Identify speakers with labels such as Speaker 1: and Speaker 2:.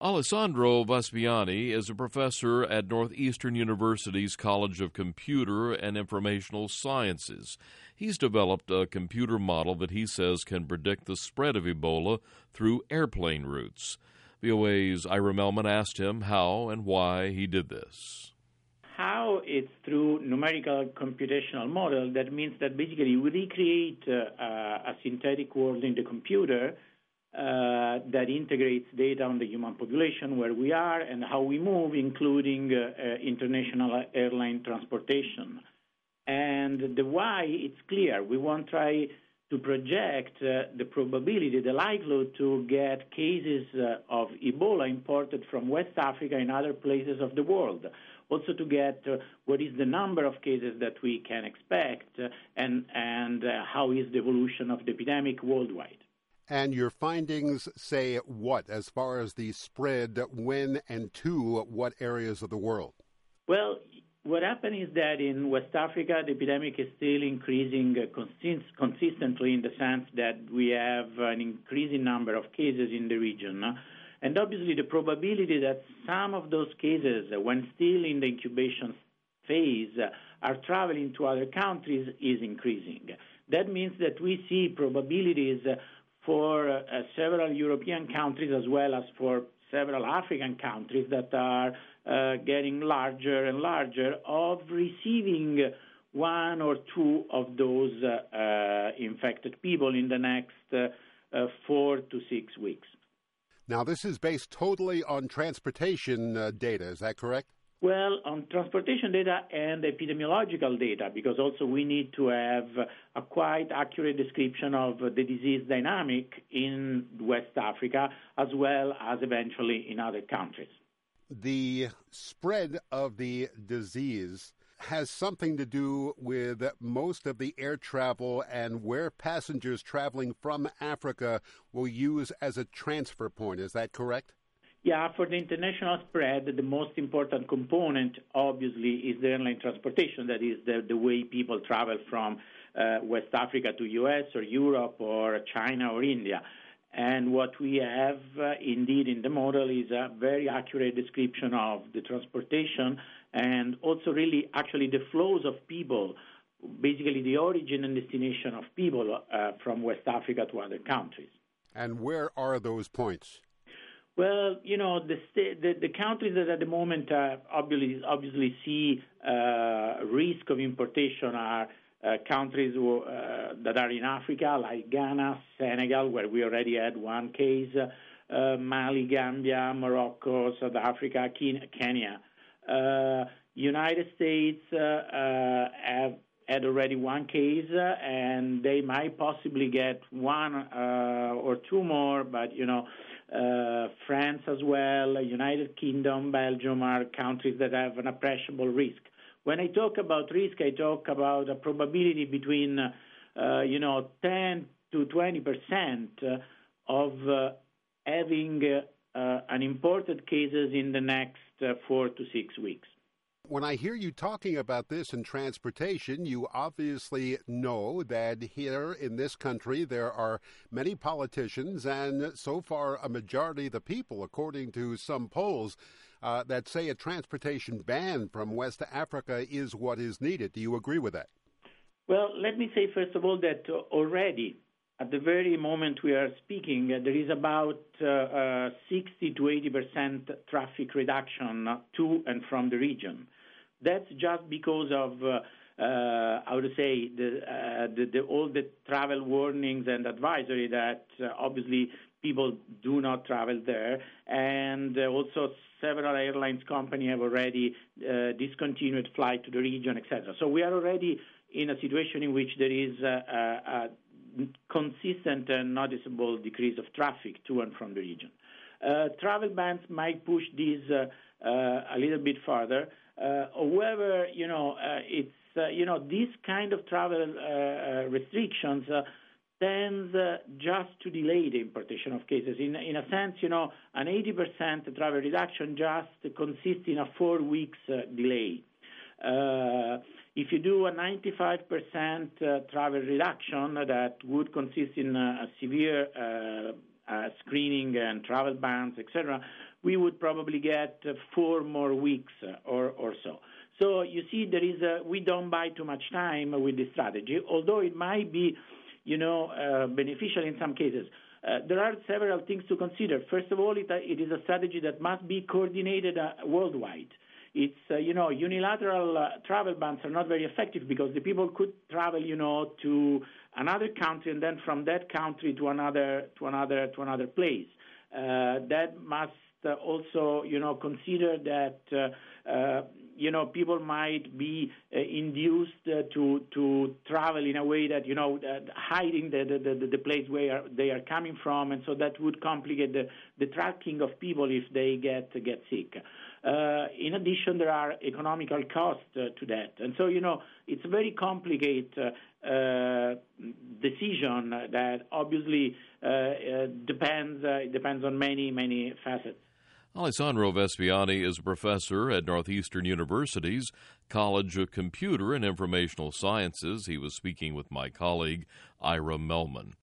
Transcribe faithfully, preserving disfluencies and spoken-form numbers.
Speaker 1: Alessandro Vespiani is a professor at Northeastern University's College of Computer and Informational Sciences. He's developed a computer model that he says can predict the spread of Ebola through airplane routes. V O A's Ira Melman asked him how and why he did this.
Speaker 2: How it's through numerical computational model. That means that basically we recreate uh, a synthetic world in the computer Uh, that integrates data on the human population, where we are and how we move, including uh, uh, international airline transportation. And the why, it's clear. We want to try to project uh, the probability, the likelihood to get cases uh, of Ebola imported from West Africa and other places of the world. Also to get uh, what is the number of cases that we can expect uh, and, and uh, how is the evolution of the epidemic worldwide.
Speaker 3: And your findings say what as far as the spread, when and to what areas of the world?
Speaker 2: Well, what happened is that in West Africa, the epidemic is still increasing uh, consist- consistently in the sense that we have an increasing number of cases in the region. And obviously the probability that some of those cases, uh, when still in the incubation phase, uh, are traveling to other countries is increasing. That means that we see probabilities uh, for uh, several European countries as well as for several African countries that are uh, getting larger and larger of receiving one or two of those uh, uh, infected people in the next uh, uh, four to six weeks.
Speaker 3: Now, this is based totally on transportation uh, data, is that correct?
Speaker 2: Well, on transportation data and epidemiological data, because also we need to have a quite accurate description of the disease dynamic in West Africa, as well as eventually in other countries.
Speaker 3: The spread of the disease has something to do with most of the air travel and where passengers traveling from Africa will use as a transfer point. Is that correct?
Speaker 2: Yeah, for the international spread, the most important component, obviously, is the airline transportation. That is the, the way people travel from uh, West Africa to U S or Europe or China or India. And what we have, uh, indeed, in the model is a very accurate description of the transportation and also really actually the flows of people, basically the origin and destination of people uh, from West Africa to other countries.
Speaker 3: And where are those points?
Speaker 2: Well, you know, the, sta- the, the countries that at the moment uh, obviously, obviously see uh, risk of importation are uh, countries who, uh, that are in Africa, like Ghana, Senegal, where we already had one case, uh, Mali, Gambia, Morocco, South Africa, Kenya. Uh, United States uh, uh, have had already one case, uh, and they might possibly get one uh, or two more, but, you know, Uh, France as well, United Kingdom, Belgium are countries that have an appreciable risk. When I talk about risk, I talk about a probability between, uh, uh, you know, ten to twenty percent of uh, having uh, uh, an imported cases in the next uh, four to six weeks.
Speaker 3: When I hear you talking about this in transportation, you obviously know that here in this country there are many politicians and so far a majority of the people, according to some polls, uh, that say a transportation ban from West Africa is what is needed. Do you agree with that?
Speaker 2: Well, let me say first of all that already at the very moment we are speaking, uh, there is about uh, uh, sixty to eighty percent traffic reduction to and from the region. That's just because of, uh, uh, how to say, the, uh, the, the, all the travel warnings and advisory that uh, obviously people do not travel there. And uh, also several airlines companies have already uh, discontinued flight to the region, et cetera. So we are already in a situation in which there is a, a, a consistent and noticeable decrease of traffic to and from the region. Uh, travel bans might push this uh, uh, a little bit further. Uh, however, you know, uh, it's, uh, you know, this kind of travel uh, restrictions uh, tends uh, just to delay the importation of cases. In, in a sense, you know, an eighty percent travel reduction just consists in a four weeks uh, delay. Uh, if you do a ninety-five percent uh, travel reduction, that would consist in uh, a severe uh, uh, screening and travel bans, et cetera, we would probably get uh, four more weeks uh, or, or so. So you see, there is a, we don't buy too much time with this strategy, although it might be, you know, uh, beneficial in some cases. Uh, there are several things to consider. First of all, it, uh, it is a strategy that must be coordinated uh, worldwide. It's, uh, you know, unilateral uh, travel bans are not very effective because the people could travel, you know, to another country and then from that country to another, to another, to another place. Uh, that must uh, also, you know, consider that, uh, uh, you know, people might be uh, induced uh, to to travel in a way that, you know, uh, hiding the, the, the, the place where they are coming from, and so that would complicate the, the tracking of people if they get get sick. Uh, in addition, there are economical costs uh, to that. And so, you know, it's a very complicated uh, uh, decision that obviously uh, uh, depends, uh, depends on many, many facets.
Speaker 1: Alessandro Vespiani is a professor at Northeastern University's College of Computer and Informational Sciences. He was speaking with my colleague, Ira Mellman.